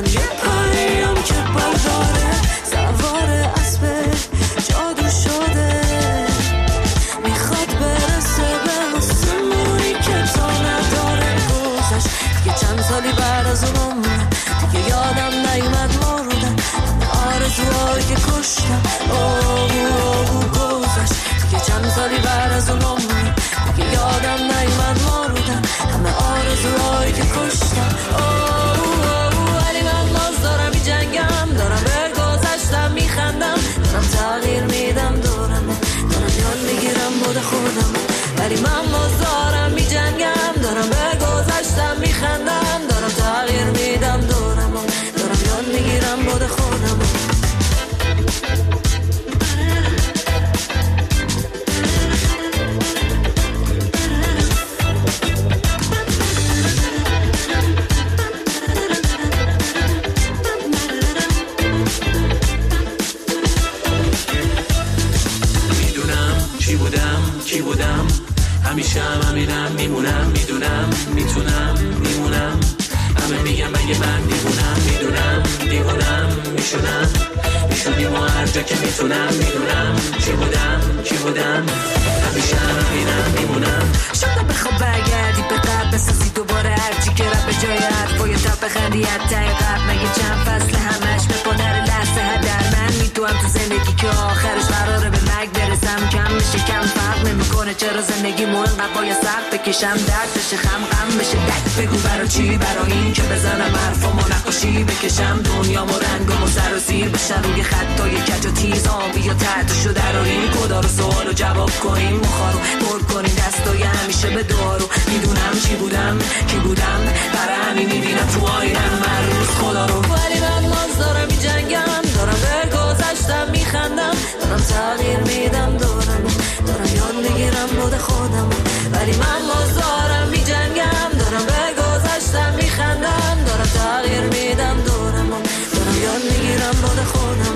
من یه پریم که برداره سوار اسب جادو شده میخواد برسه به آسمونی که تا نداره گذشت دیگه چند سالی بعد از اون عمره دیگه یادم نیومد مردن آرزوهایی که کشتم گذشت دیگه چند سالی بعد از اون عمره دیگه یادم نیومد مردن همه آرزوهایی که کشتم ولی من باز دارم بی جنگم دارم به گذشتم میخندم دارم تغییر میدم دارم یاد میگیرم بود خودم ولی من باز دارم بی جنگم دارم به گذشتم میخندم دارم تغییر میدم دارم یاد میگیرم بود خودم کی بودم همیشه همینم میمونم میدونم میتونم میمونم همه میگم مگه من دیوونم میدونم دیوونم میشونیم و هر جا که میتونم میدونم کی بودم همیشه همینم میمونم شاید بخواب برگردی به قبل بسازی دوباره هرچی که رب به جای حرفای تب بخندی حتی قبل مگه چند فصل همش بکنه لحظه هدر من میتونم تو زندگی که آخرش قراره به مرگ برسم کم میشه کم فرق نمیکنه چرا زندگی مو انقدر باید سخت بکشم درد بشه غم بشه درد بگو برا چی برا این که بزنم حرفامو نقاشی بکشم دنیامو رنگامو سر و زیر بشن روی خطای کج و تیز بیا تحتشو دراریم کدا رو سوالو جواب کنیم مخارو پر کنیم دستای همیشه به دارو میدونم چی بودم کی بودم برای همین میبینم تو آینم هر روز خدا رو ولی من باز دارم بی جنگم دارم به گذشتم میخندم دارم تغییر میدم دارم یاد میگیرم بود خودم ولی من باز دارم بی جنگم دارم به گذشتم میخندم دارم تغییر میدم دارم یاد میگیرم بود خودم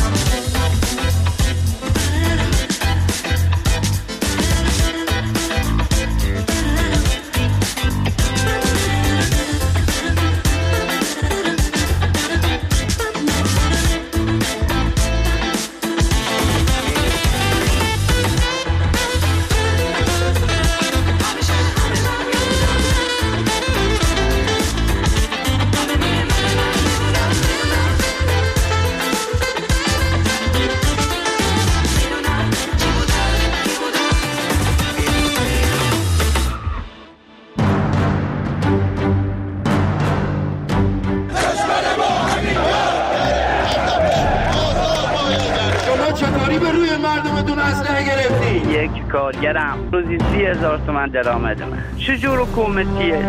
کارگرم روزی 30,000 تومان درآمد من چجور حکومتیه؟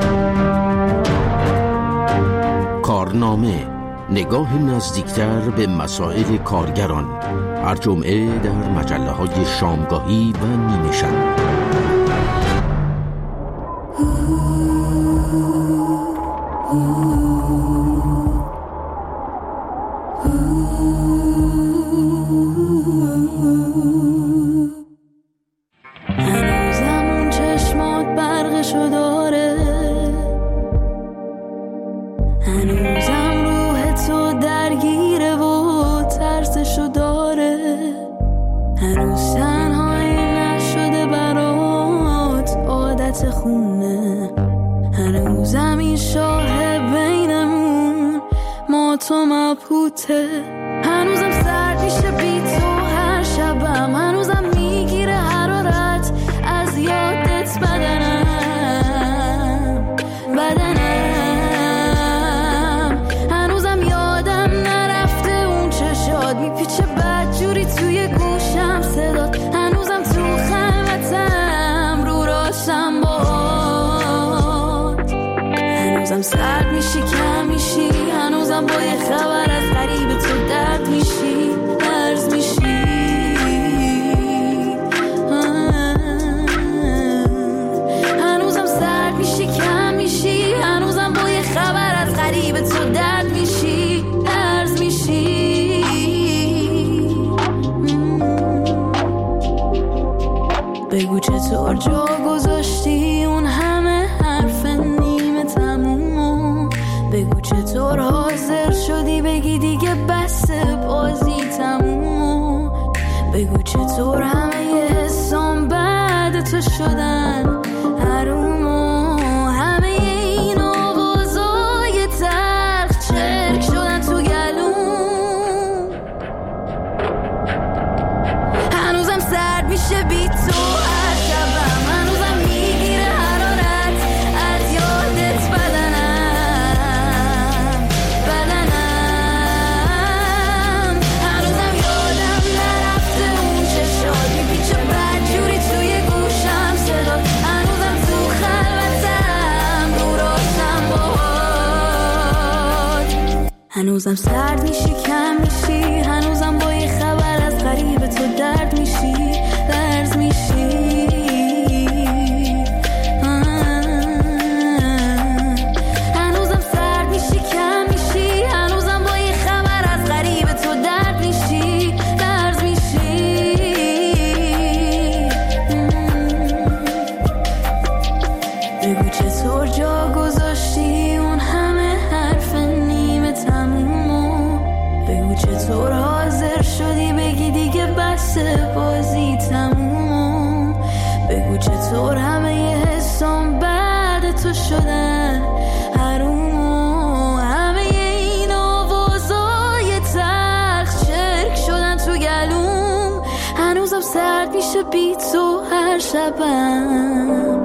کارنامه نگاه نزدیکتر به مسائل کارگران هر جمعه در مجله‌های شامگاهی و نیمه شب. هنوزم سرد میشه بی تو هر شبم هنوزم میگیره حرارت از یادت بدنم هنوزم یادم نرفته اون چشات میپیچه بدجوری توی گوشم صدات هنوزم تو خلوتم رو راشم باد هنوزم سرد میشی کم میشی هنوزم با یه خبر از غریب تو درد میشی درز میشی هنوزم سرد میشی کم میشی هنوزم با یه خبر از غریب تو درد میشی درز میشی بگو چطور جا گذاشتی اون همه حرف نیمه تمومو بگو چطور حاضر بس بازی تموم. بگو چطور همه حسام بعد تو شدن حروم و همه این آوازای تلخ چرک شدن تو گلوم. هنوزم سرد میشه بی تو هر شبم، هنوزم میگیره حرارت از یادت بدنم. هنوزم یادم نرفته اون چشات میپیچه بدجوری توی گوشم صدات. هنوزم تو خلوتم رو راستم باهات. هنوزم سرد میشی کم میشی، هنوزم با یه خبر از غریب تو درد میشی لرز میشی. هنوزم سرد میشی کم میشی، هنوزم با یه خبر از غریب تو درد میشی لرز میشی. بگو چطور جا گذاشتی اون همه حرف نیمه تمومو. بگو چطور حاضر شدی بگی دیگه بس بازی تموم. بگو چطور همه ی حسام بعد تو شدن حروم و همه ی این آوازای تلخ چرک شدن تو گلوم. هنوزم سرد میشه بی تو هر شبم.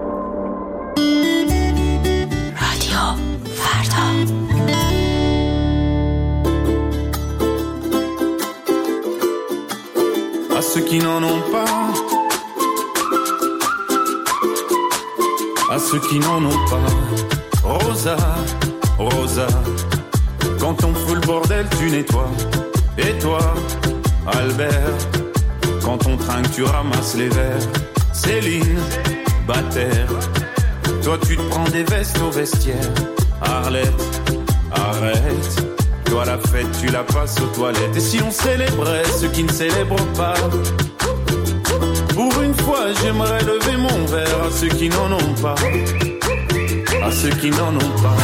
رادیو فردا. À ceux qui n'en ont pas, à ceux qui n'en ont pas. Rosa, Rosa, quand on fout le bordel tu nettoies. Et toi, Albert, quand on trinque tu ramasses les verres. Céline, Bataire, toi tu te prends des vestes au vestiaire. Arlette, arrête, toi la fête tu la passes aux toilettes. Et si on célébrait ceux qui ne célèbrent pas? Pour une fois j'aimerais lever mon verre à ceux qui n'en ont pas, à ceux qui n'en ont pas.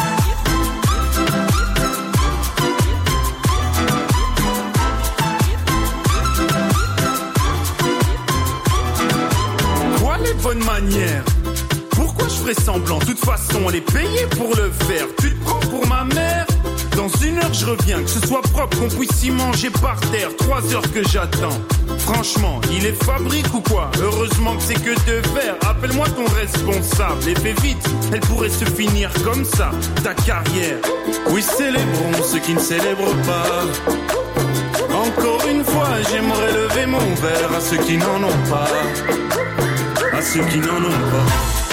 Quoi les bonnes manières? Pourquoi je ferais semblant? De toute façon on est payé pour le faire. Tu te prends pour ma mère? Dans 1 heure je reviens, que ce soit propre, qu'on puisse y manger par terre. 3 heures que j'attends. Franchement, il est fabrique ou quoi? Heureusement que c'est que de verre. Appelle-moi ton responsable et fais vite, elle pourrait se finir comme ça, ta carrière. Oui, célébrons ceux qui ne célèbrent pas. Encore une fois, j'aimerais lever mon verre à ceux qui n'en ont pas, à ceux qui n'en ont pas.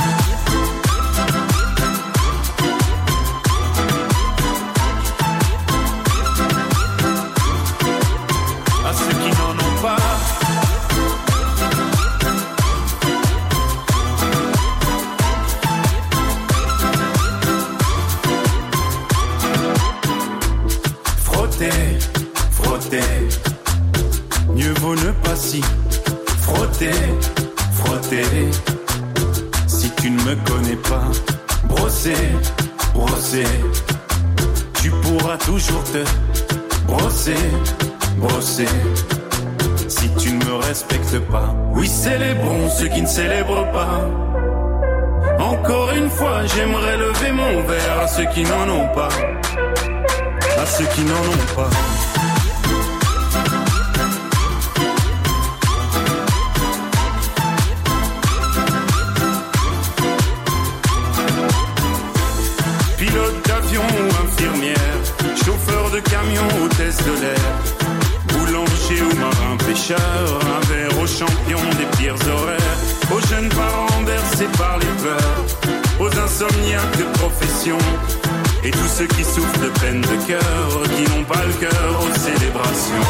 Mieux vaut ne pas s'y frotter, frotter. Si tu ne me connais pas, brosser, brosser. Tu pourras toujours te brosser, brosser. Si tu ne me respectes pas, oui célébrons ceux qui ne célèbrent pas. Encore une fois, j'aimerais lever mon verre à ceux qui n'en ont pas, à ceux qui n'en ont pas. Pilote d'avion ou infirmière, chauffeur de camion, hôtesse de l'air, boulanger ou marin pêcheur, un verre aux champions des pires horaires, aux jeunes parents bercés par les peurs, aux insomniaques de profession, et tous ceux qui souffrent de peine de cœur, qui n'ont pas le cœur aux célébrations.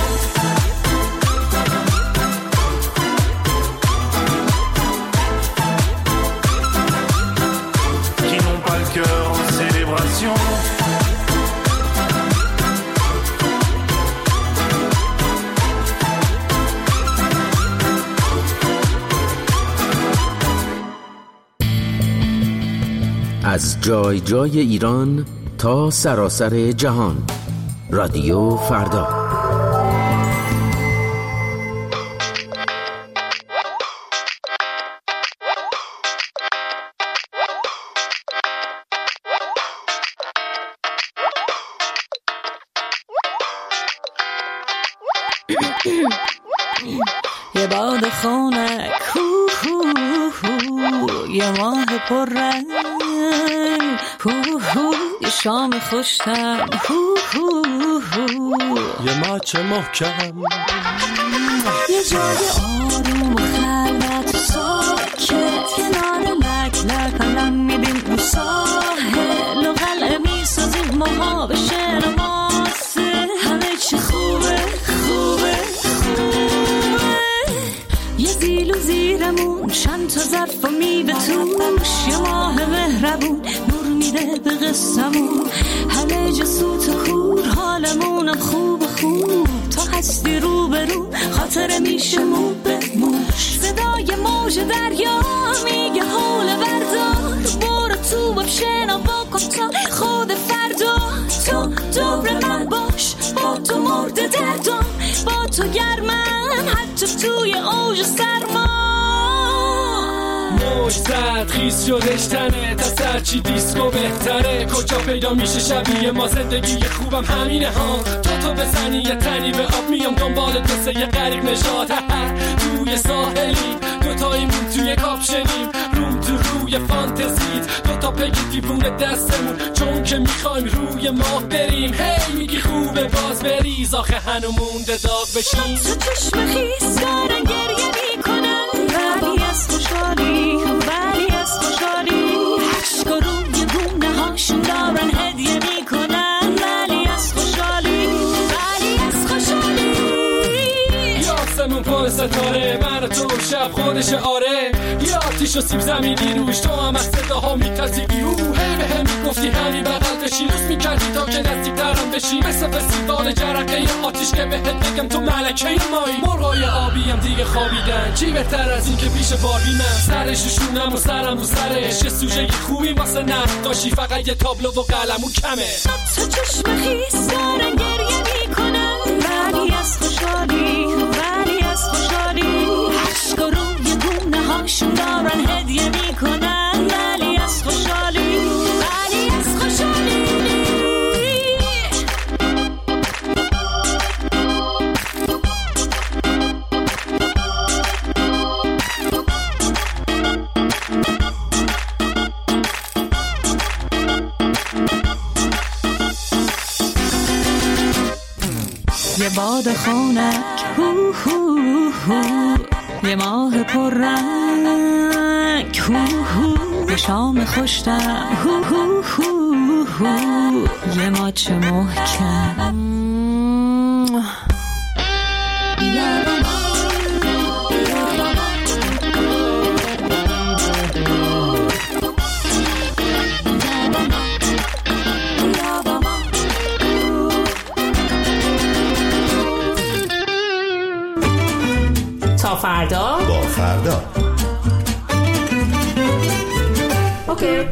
Qui n'ont pas le cœur aux célébrations. از جای جای ایران تا سراسر جهان رادیو فردا. یه باد خونک یه ماه پر رنگ یه شام خوشتم یه ماچ محکم یه جای آروم و خلوت و ساکت کنار لک لک الان میبین اون ساحل و قلعه میسازیم ماها به شعر و ماسه همه چی خوبه خوبه یه زیل و زیرمون چند تا ظرف و میوه توش یه ماه مهربون نور میده به قصمون همه جا سوت و کور حالمونم خوب تا هستی رو به رو خاطر میشه مو به موش صدای موج دریا میگه حول بردار برو تو باب شنوا کن تا خود فردا تو دور من باش با تو مرد دردم با تو گرمم حتی توی اوج سرما موج زد خیز شدش تنه تا سرچی دیسکو بهتره کجا پیدا میشه شبیه ما زندگی خوبم همینه ها تو بزنی یه تنی به آب میام دنبال تو یه غریق نشاد توی ساحلی دوتاییمون توی کاپشنیم روم تو روی فانتزیت دوتا پگی دیوونه دستمون چون که میخوایم روی ماه بریم هی میگی خوبه باز بریز آخه هنو مونده داغ بشیم تو چشم خیز دارن گریه میکنن ولی از خوشحالی عشق و روی گونه هاشون دارن هدیه میکنن ولی از خوشحالی یاسمون پر ستاره من و تو شب خودش آره یا آتیش و سیب زمینی روش تو هم از صداها میتازیدی هی به هم میگفتی همین بغل بشی روز میکردی تا که نزدیک ترم بشی مثل فستیوال جرقه آتیش که بهت بگم تو ملکه مایی مرغای آبی هم دیگه خوابیدن چی بهتر از این که پیش باربی من سرش شونم و سرم رو سرش یه سوژه خوبی واسه نقاشی فقط یه تابلو و قلمون کمه تو چشم خیس دارن گریه میکنن ولی از خوشحالی عشق و روی گونه هاشون دارن هدیه میکنن ولی از خوشحالی یه باد خونک یه ماه پر رنگ یه شام خوشتم یه ماچ محکم تا فردا با فردا اوکی.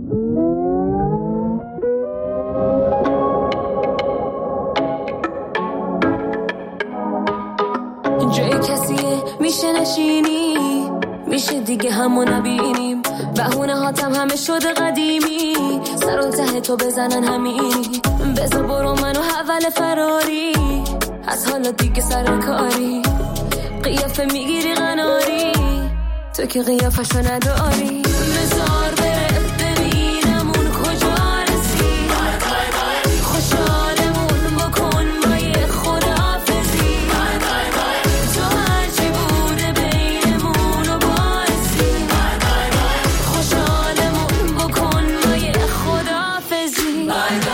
جای کسیه میشه نشینی میشه دیگه همو نبینیم بهونه هاتم همه شده قدیمی سرون ته تو بزنن همینی بذار برو منو حول فراری از حالا دیگه سر کاری قیافه میگیری قناری تو که قیافشو نداری بذار بره ببینم اون کجا رسی خوشحالمون بکن با یه خداحافظی تو هرچی بوده بینمون و بارسی خوشحالمون بکن با یه خداحافظی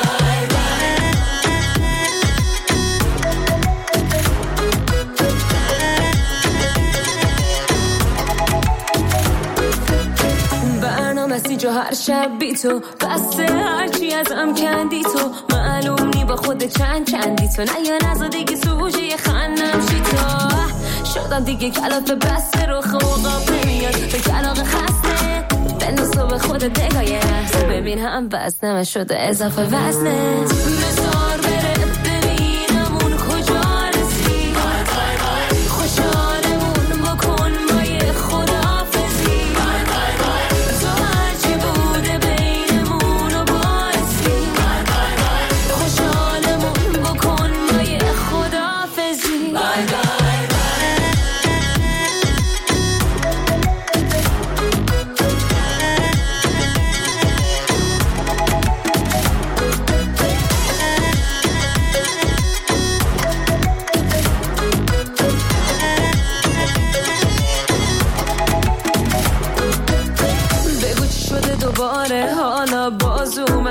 جو هر شب بی تو بسته هرچی ازم کندی تو معلوم نی با خود چندی تو نه یا نزا دیگه سوژه خندم شی تو شدم دیگه کلاف بسته رو خوقاب نمیاد به کلاق خسته بندازو به خود دگاه یه لحظه ببین هم بس نمه شده اضافه وزنه بذار بره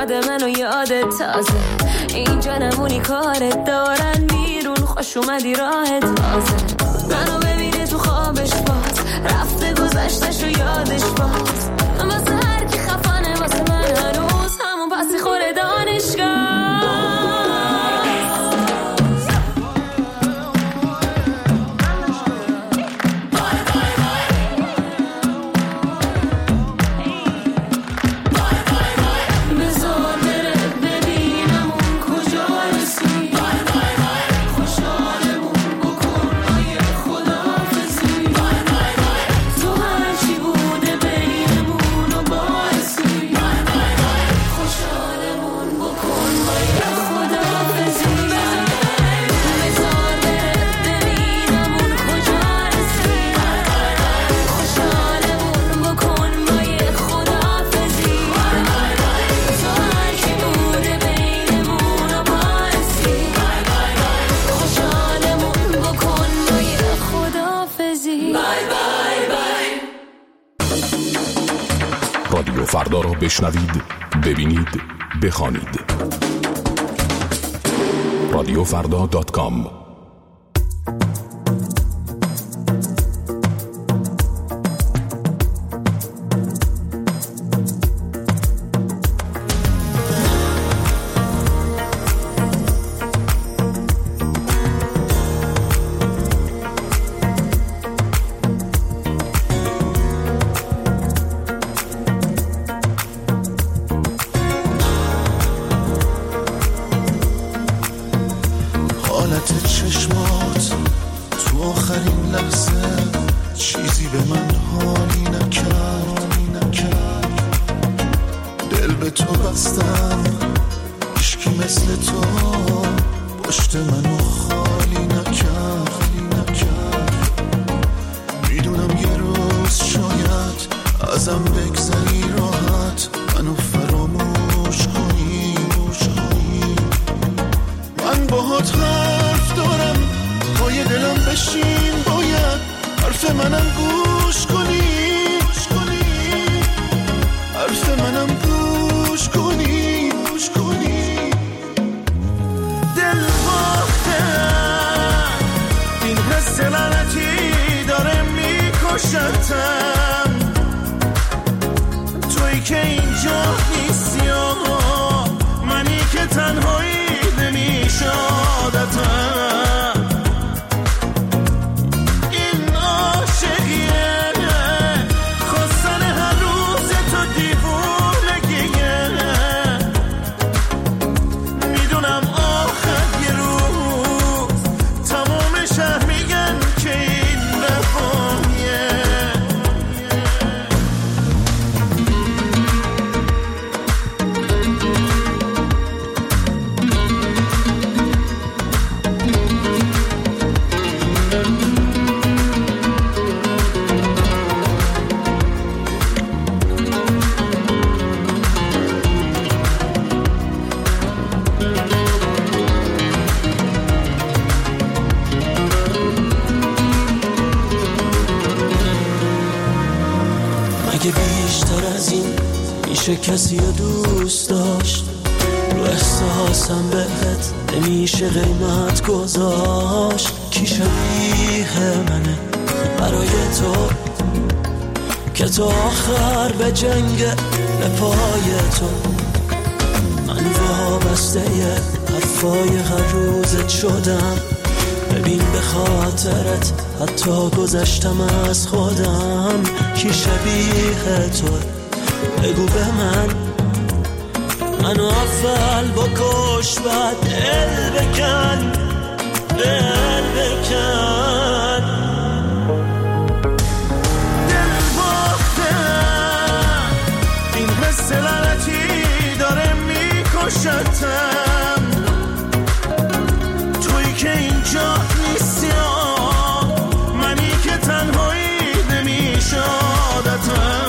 اومده منو یادت تازه اینجا نمونی کارت دارن بیرون خوش اومدی راحت تازه منو ببینه تو خوابش باز رفته گذشتش و یادش باز واسه هر کی خفانه واسه من هنوز همون پسی خوره دانشگاه رادیو فردا را بشنوید، ببینید، بخوانید. radiofrda.com. کسی رو دوست داشت رو احساسم بهت نمیشه قیمت گذاشت کی شبیه منه برای تو که تا آخر به جنگ به پای تو من وابسته حرفای هر روزت شدم ببین به خاطرت حتی گذشتم از خودم کی شبیه تو بگو به منو اول بکش بعد دل بکن دل باختم این حس لعنتی داره میکشتم تویی که اینجا نیستی منی که تنهایی نمیشه عادتم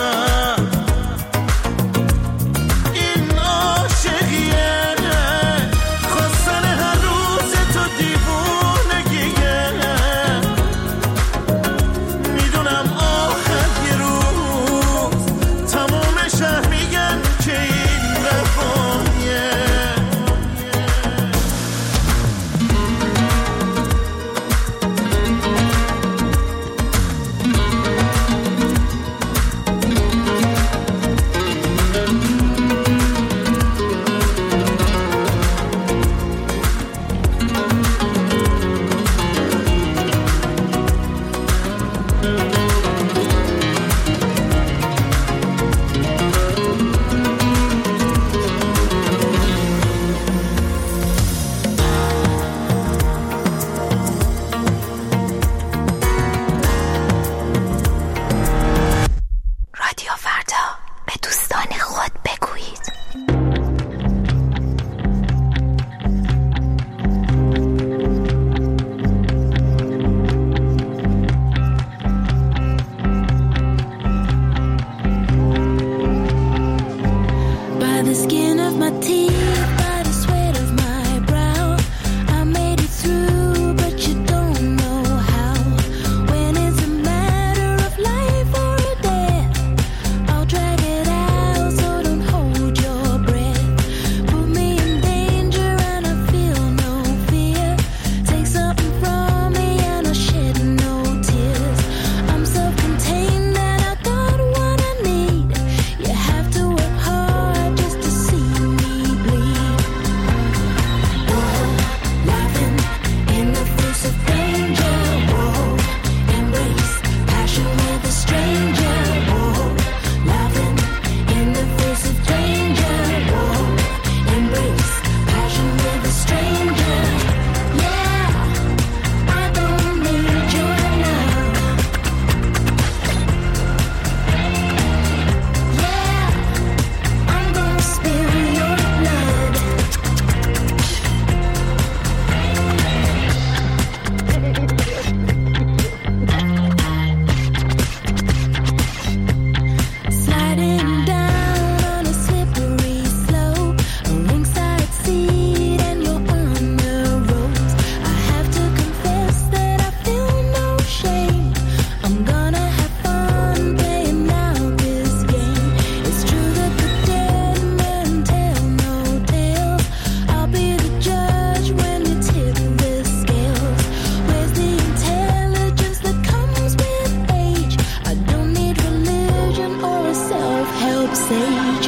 sage.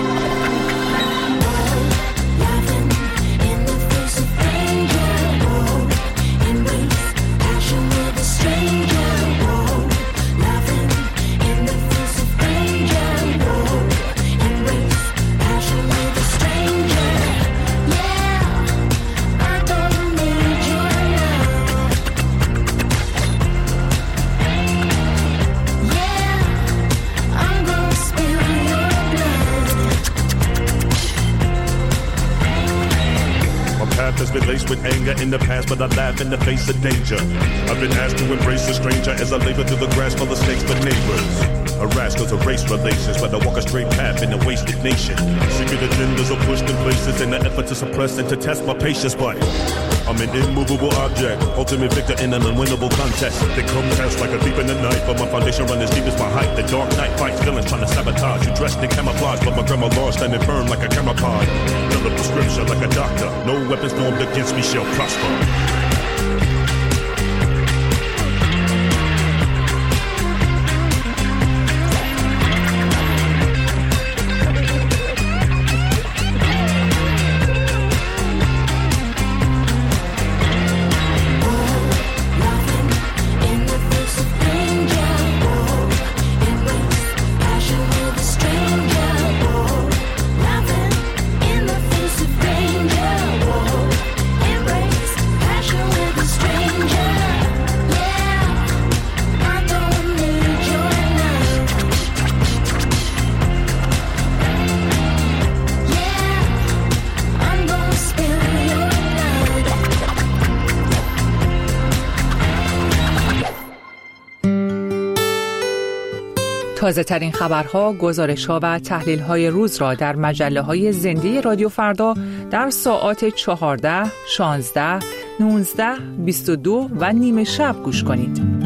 Been laced with anger in the past, but I laugh in the face of danger. I've been asked to embrace a stranger as I labor through the grass full of snakes for neighbors. A rascal to race relations, but I walk a straight path in a wasted nation. Secret agendas are pushed in places in an effort to suppress and to test my patience, but I'm an immovable object, ultimate victor in an unwinnable contest. They come test like a thief in the night, but my foundation run as deep as my height. The dark night fights villains trying to sabotage. You dressed in camouflage, but my grandma law standing firm like a camouflage. Fill a prescription like a doctor. No weapons formed against me shall prosper. تازه ترین خبرها، گزارش‌ها و تحلیل‌های روز را در مجله‌های زنده رادیو فردا در ساعات 14، 16، 19، 22 و نیمه شب گوش کنید.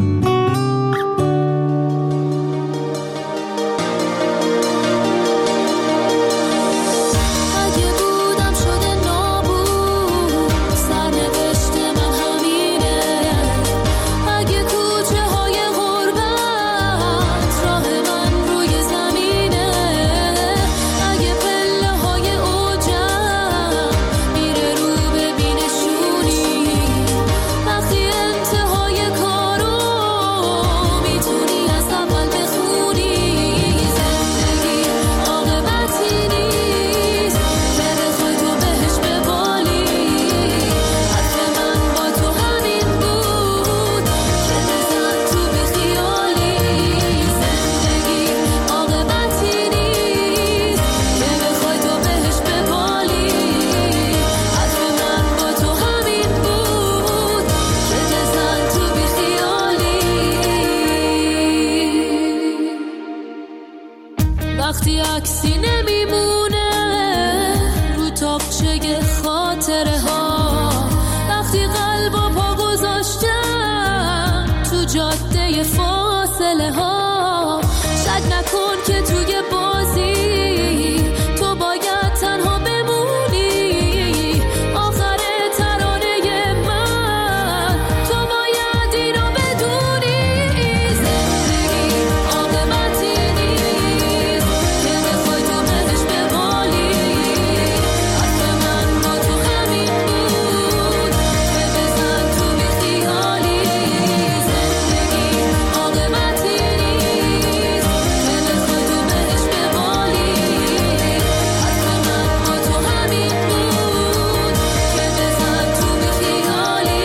وقتی عکسی نمیمونه رو تاقچه خاطره ها، وقتی قلب و پا گذاشتم تو جاده فاصله ها، شک نکن که توی بازی تو باید تنها بمونی، آخر ترانه من تو باید اینو بدونی، زندگی عاقبتی نیست که بخوای تو بهش ببالی، حرف من با تو همین بود که بزن تو بیخیالی، زندگی عاقبتی نیست که بخوای تو بهش ببالی، حرف من با تو همین بود که بزن تو بیخیالی.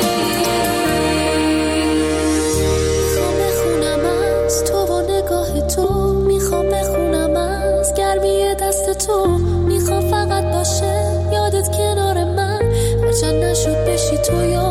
میخوام بخونم از تو و نگاه تو، میخوام بخونم از گرمی دست تو، میخوام فقط باشه یادت کنار من، هرچند نشد بشی تو یا